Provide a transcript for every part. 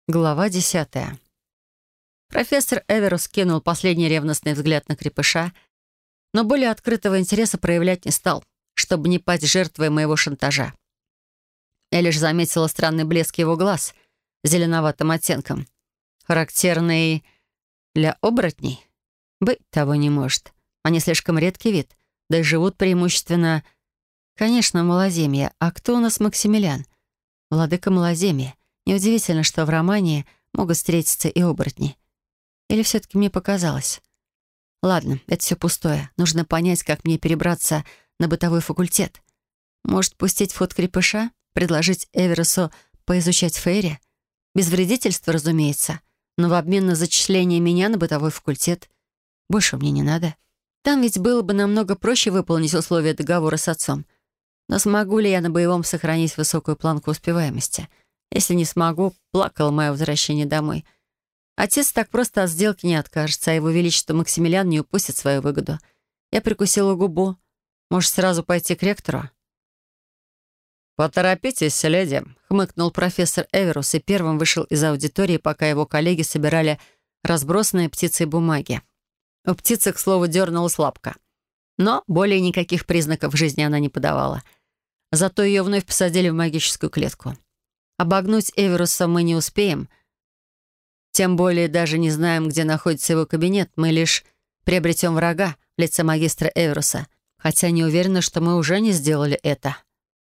Глава 10. Профессор Эверус кинул последний ревностный взгляд на крепыша, но более открытого интереса проявлять не стал, чтобы не пасть жертвой моего шантажа. Я лишь заметила странный блеск его глаз зеленоватым оттенком, характерный для оборотней. Быть того не может. Они слишком редкий вид, да и живут преимущественно, конечно, в Малоземье. А кто у нас Максимилиан? Владыка Малоземья. Неудивительно, что в романе могут встретиться и оборотни. Или все-таки мне показалось? Ладно, это все пустое. Нужно понять, как мне перебраться на бытовой факультет. Может, пустить в ход крепыша? Предложить Эверусу поизучать Фейри? Без вредительства, разумеется. Но в обмен на зачисление меня на бытовой факультет. Больше мне не надо. Там ведь было бы намного проще выполнить условия договора с отцом. Но смогу ли я на боевом сохранить высокую планку успеваемости? Если не смогу, плакало мое возвращение домой. Отец так просто от сделки не откажется, а его величество Максимилиан не упустит свою выгоду. Я прикусила губу. Может, сразу пойти к ректору? «Поторопитесь, леди», — хмыкнул профессор Эверус и первым вышел из аудитории, пока его коллеги собирали разбросанные птицей бумаги. У птицы, к слову, дернулась лапка. Но более никаких признаков жизни она не подавала. Зато ее вновь посадили в магическую клетку. Обогнуть Эверуса мы не успеем. Тем более даже не знаем, где находится его кабинет. Мы лишь приобретем врага в лице магистра Эверуса. Хотя не уверена, что мы уже не сделали это.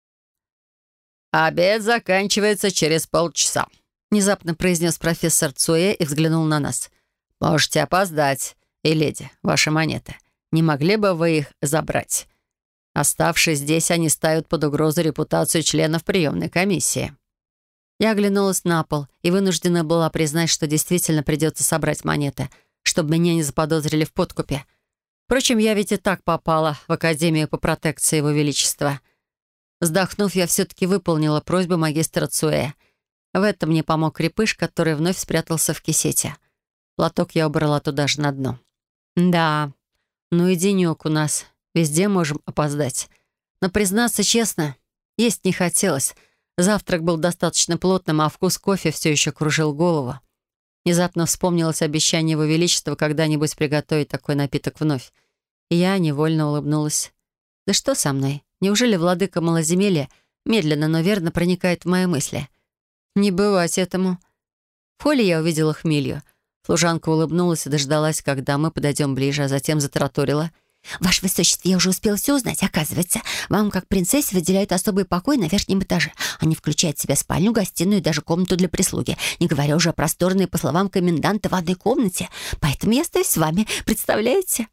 «Обед заканчивается через полчаса», — внезапно произнес профессор Цуэ и взглянул на нас. «Можете опоздать. И, леди, ваши монеты. Не могли бы вы их забрать? Оставшись здесь, они ставят под угрозу репутацию членов приемной комиссии». Я оглянулась на пол и вынуждена была признать, что действительно придется собрать монеты, чтобы меня не заподозрили в подкупе. Впрочем, я ведь и так попала в Академию по протекции Его Величества. Вздохнув, я все-таки выполнила просьбу магистра Цуэ. В этом мне помог крепыш, который вновь спрятался в кисете. Платок я убрала туда же на дно. Да, ну и денек у нас. Везде можем опоздать. Но, признаться честно, есть не хотелось. Завтрак был достаточно плотным, а вкус кофе все еще кружил голову. Внезапно вспомнилось обещание Его Величества когда-нибудь приготовить такой напиток вновь. И я невольно улыбнулась. Да что со мной? Неужели владыка Малоземелья медленно, но верно проникает в мои мысли? Не бывать этому. В холле я увидела Хмелью. Служанка улыбнулась и дождалась, когда мы подойдем ближе, а затем затараторила. «Ваше Высочество, я уже успела все узнать. Оказывается, вам, как принцессе, выделяют особый покой на верхнем этаже. Они включают в себя спальню, гостиную и даже комнату для прислуги, не говоря уже о просторной, по словам коменданта, ванной комнате. Поэтому я остаюсь с вами. Представляете?»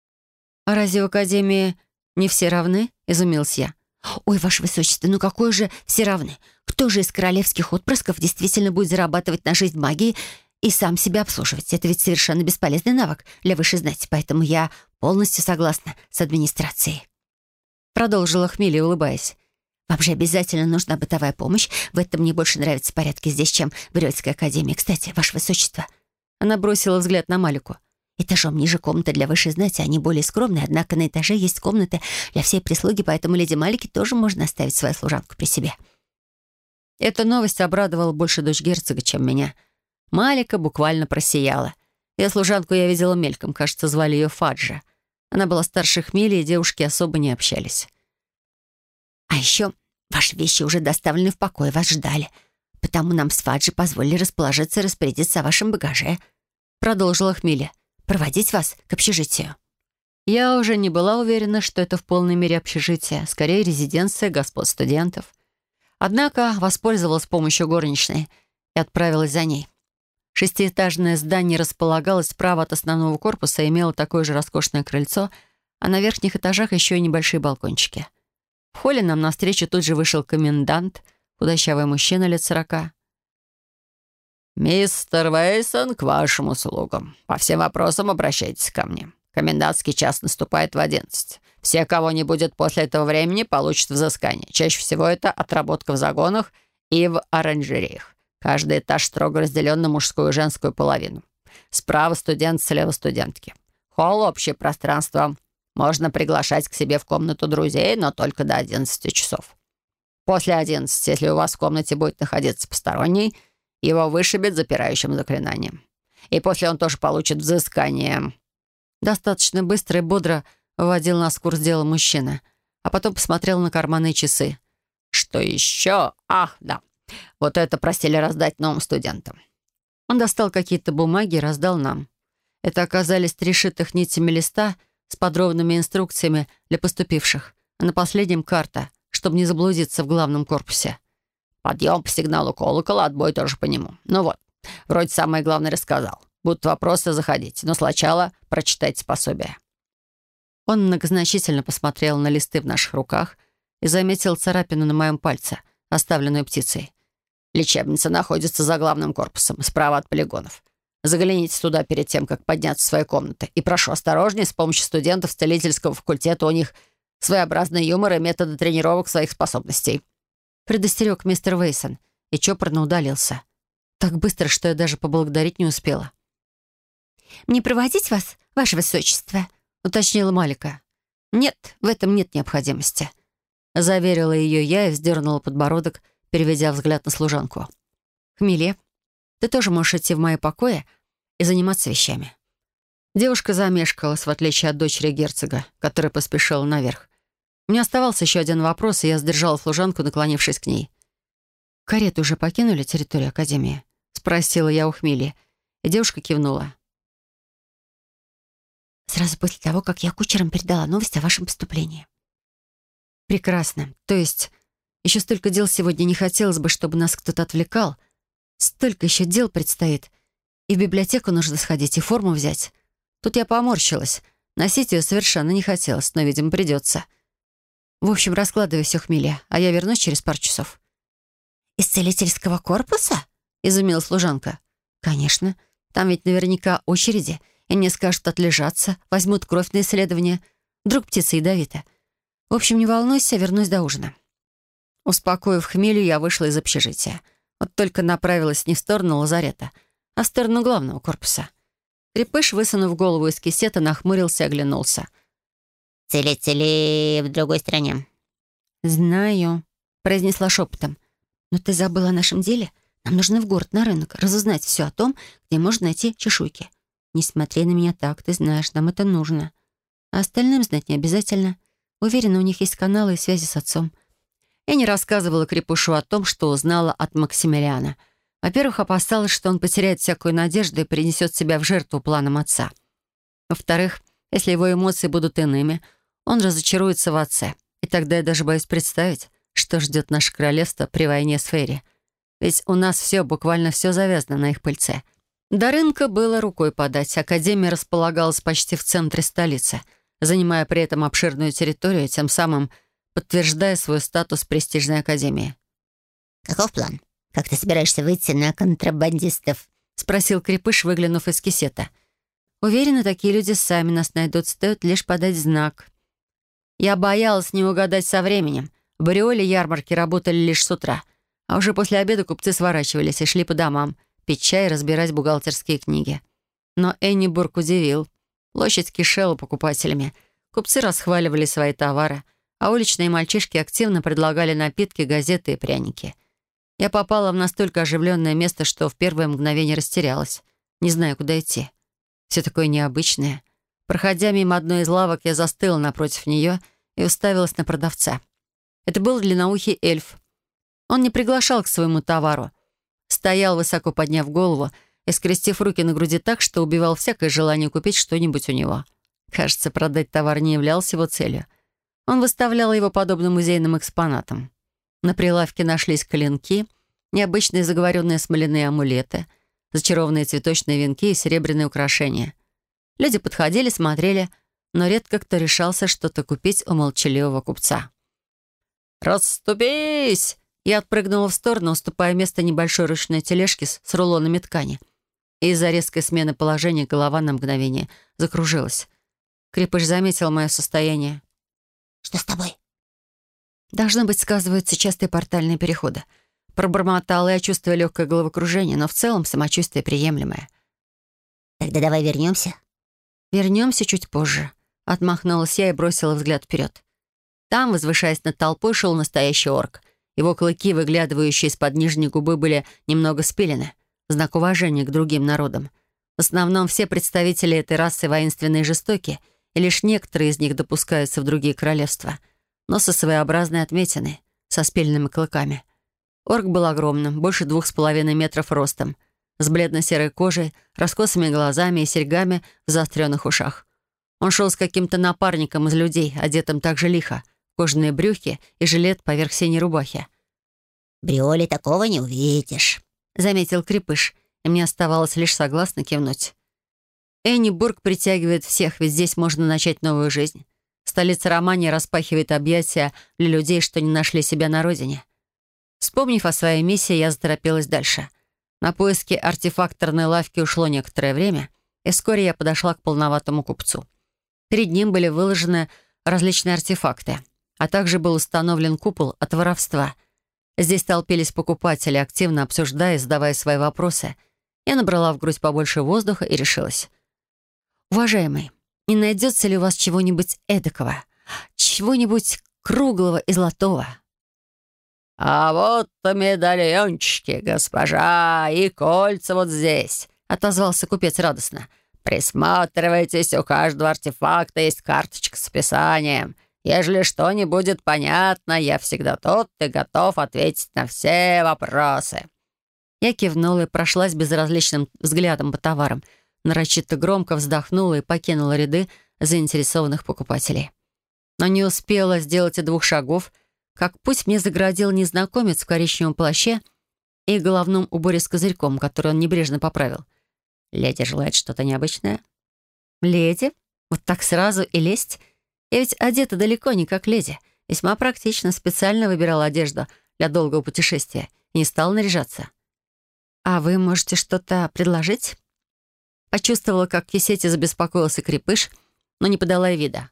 «А разве в Академии не все равны?» — изумился я. «Ой, Ваше Высочество, ну какое же все равны? Кто же из королевских отпрысков действительно будет зарабатывать на жизнь магии и сам себя обслуживать? Это ведь совершенно бесполезный навык для высшей знати, поэтому я полностью согласна с администрацией». Продолжила Хмелия, улыбаясь. «Вам же обязательно нужна бытовая помощь. В этом мне больше нравятся порядки здесь, чем в Рёльской академии. Кстати, Ваше Высочество». Она бросила взгляд на Малику. «Этажом ниже комната для высшей знати, они более скромные, однако на этаже есть комнаты для всей прислуги, поэтому леди Малике тоже можно оставить свою служанку при себе». Эта новость обрадовала больше дочь герцога, чем меня. Малика буквально просияла. Ее служанку я видела мельком, кажется, звали ее Фаджа. Она была старше Хмели, и девушки особо не общались. «А еще ваши вещи уже доставлены в покой, вас ждали. Потому нам с Фаджи позволили расположиться и распорядиться о вашем багаже», — продолжила Хмеля. «Проводить вас к общежитию». Я уже не была уверена, что это в полной мере общежитие, скорее резиденция господ студентов. Однако воспользовалась помощью горничной и отправилась за ней. Шестиэтажное здание располагалось справа от основного корпуса и имело такое же роскошное крыльцо, а на верхних этажах еще и небольшие балкончики. В холле нам навстречу тут же вышел комендант, худощавый мужчина лет 40. «Мистер Вейсон, к вашим услугам. По всем вопросам обращайтесь ко мне. Комендантский час наступает в 11. Все, кого не будет после этого времени, получат взыскание. Чаще всего это отработка в загонах и в оранжереях. Каждый этаж строго разделен на мужскую и женскую половину. Справа студент, слева студентки. Холл — общее пространство. Можно приглашать к себе в комнату друзей, но только до 11 часов. После 11, если у вас в комнате будет находиться посторонний, его вышибет запирающим заклинанием. И после он тоже получит взыскание». Достаточно быстро и бодро вводил нас в курс дела мужчина, а потом посмотрел на карманные часы. «Что еще? Ах, да. Вот это просили раздать новым студентам». Он достал какие-то бумаги и раздал нам. Это оказались 3 шитых нитями листа с подробными инструкциями для поступивших, а на последнем карта, чтобы не заблудиться в главном корпусе. «Подъем по сигналу колокола, отбой тоже по нему. Ну вот, вроде самое главное рассказал. Будут вопросы, заходите, но сначала прочитайте пособие». Он многозначительно посмотрел на листы в наших руках и заметил царапину на моем пальце, оставленную птицей. «Лечебница находится за главным корпусом, справа от полигонов. Загляните туда перед тем, как подняться в свои комнаты. И прошу осторожнее, с помощью студентов целительского факультета у них своеобразный юмор и методы тренировок своих способностей». Предостерег мистер Вейсон и чопорно удалился. Так быстро, что я даже поблагодарить не успела. «Мне проводить вас, ваше высочество?» — уточнила Малика. «Нет, в этом нет необходимости», — заверила ее я и вздернула подбородок, переведя взгляд на служанку. «Хмеле, ты тоже можешь идти в мои покои и заниматься вещами». Девушка замешкалась, в отличие от дочери герцога, которая поспешила наверх. У меня оставался еще один вопрос, и я сдержала служанку, наклонившись к ней. «Кареты уже покинули территорию Академии?» — спросила я у Хмели, и девушка кивнула. «Сразу после того, как я кучерам передала новость о вашем поступлении». «Прекрасно. То есть еще столько дел сегодня, не хотелось бы, чтобы нас кто-то отвлекал. Столько еще дел предстоит. И в библиотеку нужно сходить, и форму взять. Тут я поморщилась. Носить ее совершенно не хотелось, но, видимо, придется. В общем, раскладывай все, Хмеля, а я вернусь через пару часов». «Из целительского корпуса?» — изумилась служанка. «Конечно. Там ведь наверняка очереди, и мне скажут отлежаться, возьмут кровь на исследование. Вдруг птица ядовита. В общем, не волнуйся, вернусь до ужина». Успокоив Хмелю, я вышла из общежития. Вот только направилась не в сторону лазарета, а в сторону главного корпуса. Крепыш, высунув голову из кисета, нахмурился и оглянулся. «Целители в другой стране». «Знаю», — произнесла шепотом. «Но ты забыла о нашем деле? Нам нужно в город, на рынок, разузнать все о том, где можно найти чешуйки. Не смотри на меня так, ты знаешь, нам это нужно. А остальным знать не обязательно. Уверена, у них есть каналы и связи с отцом». Я не рассказывала Крепышу о том, что узнала от Максимилиана. Во-первых, опасалась, что он потеряет всякую надежду и принесет себя в жертву планам отца. Во-вторых, если его эмоции будут иными, он разочаруется в отце. И тогда я даже боюсь представить, что ждет наше королевство при войне с Фейри. Ведь у нас все, буквально все завязано на их пыльце. До рынка было рукой подать. Академия располагалась почти в центре столицы, занимая при этом обширную территорию, тем самым подтверждая свой статус престижной академии. «Каков план? Как ты собираешься выйти на контрабандистов?» — спросил Крепыш, выглянув из кисета. «Уверена, такие люди сами нас найдут, стоит лишь подать знак». Я боялась не угадать со временем. В Бореоле ярмарки работали лишь с утра, а уже после обеда купцы сворачивались и шли по домам, пить чай и разбирать бухгалтерские книги. Но Эннибург удивил. Площадь кишела покупателями. Купцы расхваливали свои товары, а уличные мальчишки активно предлагали напитки, газеты и пряники. Я попала в настолько оживленное место, что в первое мгновение растерялась, не знаю, куда идти. Все такое необычное. Проходя мимо одной из лавок, я застыла напротив нее и уставилась на продавца. Это был длинноухий эльф. Он не приглашал к своему товару. Стоял, высоко подняв голову и скрестив руки на груди так, что убивал всякое желание купить что-нибудь у него. Кажется, продать товар не являлся его целью. Он выставлял его подобно музейным экспонатам. На прилавке нашлись клинки, необычные заговоренные смоляные амулеты, зачарованные цветочные венки и серебряные украшения. Люди подходили, смотрели, но редко кто решался что-то купить у молчаливого купца. «Расступись!» Я отпрыгнула в сторону, уступая место небольшой ручной тележке с рулонами ткани. И из-за резкой смены положения голова на мгновение закружилась. Крепыш заметил мое состояние. «Что с тобой?» «Должно быть, сказываются частые портальные переходы». Пробормотала я, чувствуя легкое головокружение, но в целом самочувствие приемлемое. «Тогда давай вернемся». «Вернемся чуть позже», — отмахнулась я и бросила взгляд вперед. Там, возвышаясь над толпой, шел настоящий орк. Его клыки, выглядывающие из-под нижней губы, были немного спилены. Знак уважения к другим народам. В основном все представители этой расы воинственные и жестоки, и лишь некоторые из них допускаются в другие королевства. Но со своеобразной отметиной, со спиленными клыками. Орк был огромным, больше 2,5 метров ростом, с бледно-серой кожей, раскосыми глазами и серьгами в заостренных ушах. Он шел с каким-то напарником из людей, одетым так же лихо, кожаные брюки и жилет поверх синей рубахи. «В Бриоле такого не увидишь», — заметил Крепыш, и мне оставалось лишь согласно кивнуть. Эйнибург притягивает всех, ведь здесь можно начать новую жизнь. Столица Романии распахивает объятия для людей, что не нашли себя на родине. Вспомнив о своей миссии, я заторопилась дальше. На поиски артефакторной лавки ушло некоторое время, и вскоре я подошла к полноватому купцу. Перед ним были выложены различные артефакты, а также был установлен купол от воровства. Здесь толпились покупатели, активно обсуждая и задавая свои вопросы. Я набрала в грудь побольше воздуха и решилась. «Уважаемый, не найдется ли у вас чего-нибудь эдакого? Чего-нибудь круглого и золотого?» «А вот медальончики, госпожа, и кольца вот здесь», — отозвался купец радостно. «Присматривайтесь, у каждого артефакта есть карточка с описанием. Ежели что не будет понятно, я всегда тут и готов ответить на все вопросы». Я кивнула и прошлась безразличным взглядом по товарам, нарочито громко вздохнула и покинула ряды заинтересованных покупателей. Но не успела сделать и 2 шагов, как путь мне загородил незнакомец в коричневом плаще и головном уборе с козырьком, который он небрежно поправил. «Леди желает что-то необычное?» «Леди? Вот так сразу и лезть? Я ведь одета далеко не как леди. Весьма практично, специально выбирала одежду для долгого путешествия и не стала наряжаться. А вы можете что-то предложить?» Почувствовала, как в кисете забеспокоился Крепыш, но не подала и вида.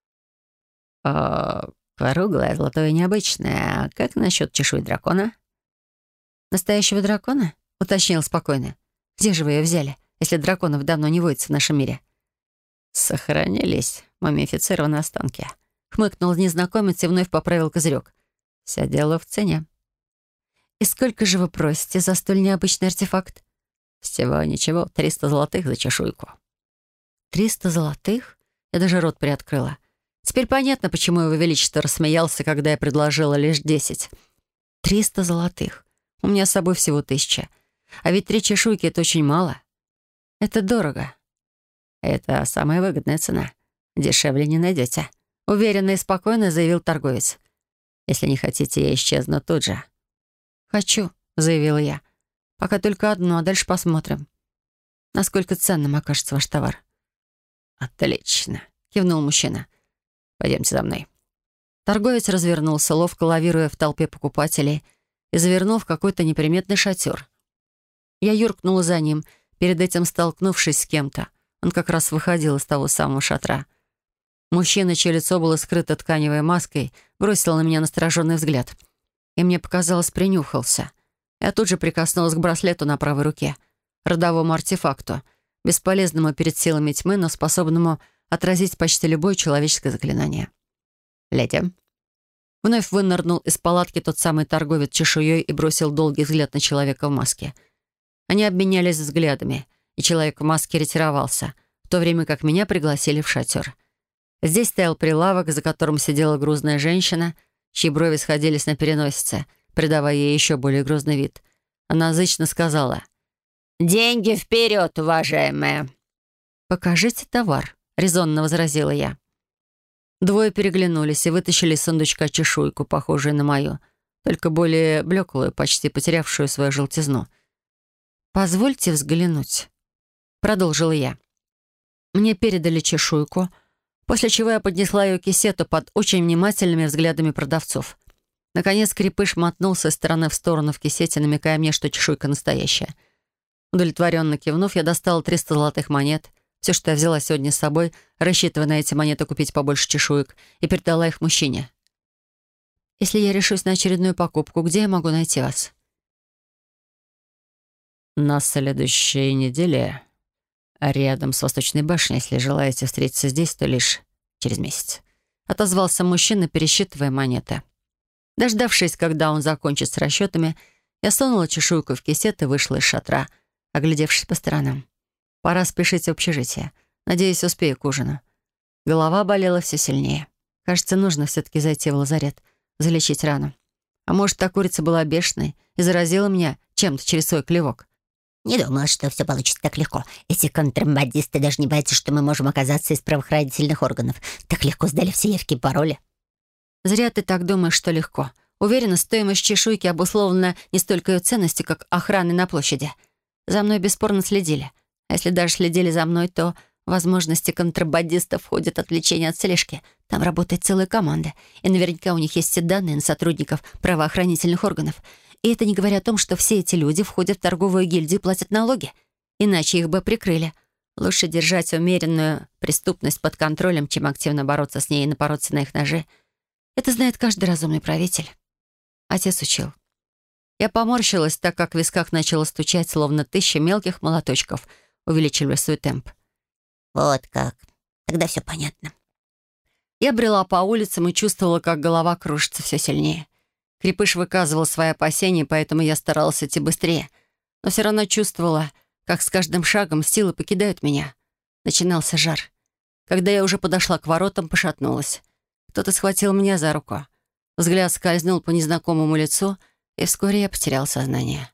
Круглое, золотое необычное. Как насчет чешуи дракона?» «Настоящего дракона?» — уточнил спокойно. «Где же вы ее взяли, если драконов давно не водится в нашем мире?» «Сохранились мумифицированные останки», — хмыкнул незнакомец и вновь поправил козырек. «Все дело в цене». «И сколько же вы просите за столь необычный артефакт?» «Всего ничего, 300 золотых за чешуйку». 300 золотых? Я даже рот приоткрыла. Теперь понятно, почему Его Величество рассмеялся, когда я предложила лишь 10. 300 золотых. У меня с собой всего 1000. А ведь 3 чешуйки — это очень мало. Это дорого. «Это самая выгодная цена. Дешевле не найдете», — уверенно и спокойно заявил торговец. «Если не хотите, я исчезну тут же». «Хочу», — заявила я. «Пока только одно, а дальше посмотрим. Насколько ценным окажется ваш товар». «Отлично», — кивнул мужчина. «Пойдемте за мной». Торговец развернулся, ловко лавируя в толпе покупателей, и завернул в какой-то неприметный шатер. Я юркнула за ним, перед этим столкнувшись с кем-то. Он как раз выходил из того самого шатра. Мужчина, чье лицо было скрыто тканевой маской, бросил на меня настороженный взгляд. И мне показалось, принюхался. Я тут же прикоснулась к браслету на правой руке, родовому артефакту, бесполезному перед силами тьмы, но способному отразить почти любое человеческое заклинание. «Леди». Вновь вынырнул из палатки тот самый торговец чешуей и бросил долгий взгляд на человека в маске. Они обменялись взглядами, и человек в маске ретировался, в то время как меня пригласили в шатер. Здесь стоял прилавок, за которым сидела грузная женщина, чьи брови сходились на переносице, придавая ей еще более грозный вид. Она зычно сказала: «Деньги вперед, уважаемая!» «Покажите товар», — резонно возразила я. Двое переглянулись и вытащили из сундучка чешуйку, похожую на мою, только более блеклую, почти потерявшую свою желтизну. «Позвольте взглянуть», — продолжила я. Мне передали чешуйку, после чего я поднесла ее к кисету под очень внимательными взглядами продавцов. Наконец Крепыш мотнулся из стороны в сторону в кисете, намекая мне, что чешуйка настоящая. Удовлетворенно кивнув, я достала 300 золотых монет, все, что я взяла сегодня с собой, рассчитывая на эти монеты купить побольше чешуек, и передала их мужчине. «Если я решусь на очередную покупку, где я могу найти вас?» «На следующей неделе, рядом с Восточной башней. Если желаете встретиться здесь, то лишь через месяц», — отозвался мужчина, пересчитывая монеты. Дождавшись, когда он закончит с расчетами, я сунула чешуйку в кисет и вышла из шатра, оглядевшись по сторонам. Пора спешить в общежитие. Надеюсь, успею к ужину. Голова болела все сильнее. Кажется, нужно все-таки зайти в лазарет, залечить рану. А может, та курица была бешеной и заразила меня чем-то через свой клевок. Не думала, что все получится так легко. Эти контрабандисты даже не боятся, что мы можем оказаться из правоохранительных органов. Так легко сдали все явки и пароли. Зря ты так думаешь, что легко. Уверена, стоимость чешуйки обусловлена не столько ее ценностью, как охраной на площади. За мной бесспорно следили. А если даже следили за мной, то в возможности контрабандистов входит отвлечение от слежки. Там работает целая команда. И наверняка у них есть все данные на сотрудников правоохранительных органов. И это не говоря о том, что все эти люди входят в торговую гильдию и платят налоги. Иначе их бы прикрыли. Лучше держать умеренную преступность под контролем, чем активно бороться с ней и напороться на их ножи. Это знает каждый разумный правитель. Отец учил. Я поморщилась, так как в висках начало стучать, словно 1000 мелких молоточков увеличивали свой темп. Вот как. Тогда все понятно. Я брела по улицам и чувствовала, как голова кружится все сильнее. Крепыш выказывал свои опасения, поэтому я старалась идти быстрее. Но все равно чувствовала, как с каждым шагом силы покидают меня. Начинался жар. Когда я уже подошла к воротам, пошатнулась. Кто-то схватил меня за руку. Взгляд скользнул по незнакомому лицу, и вскоре я потерял сознание.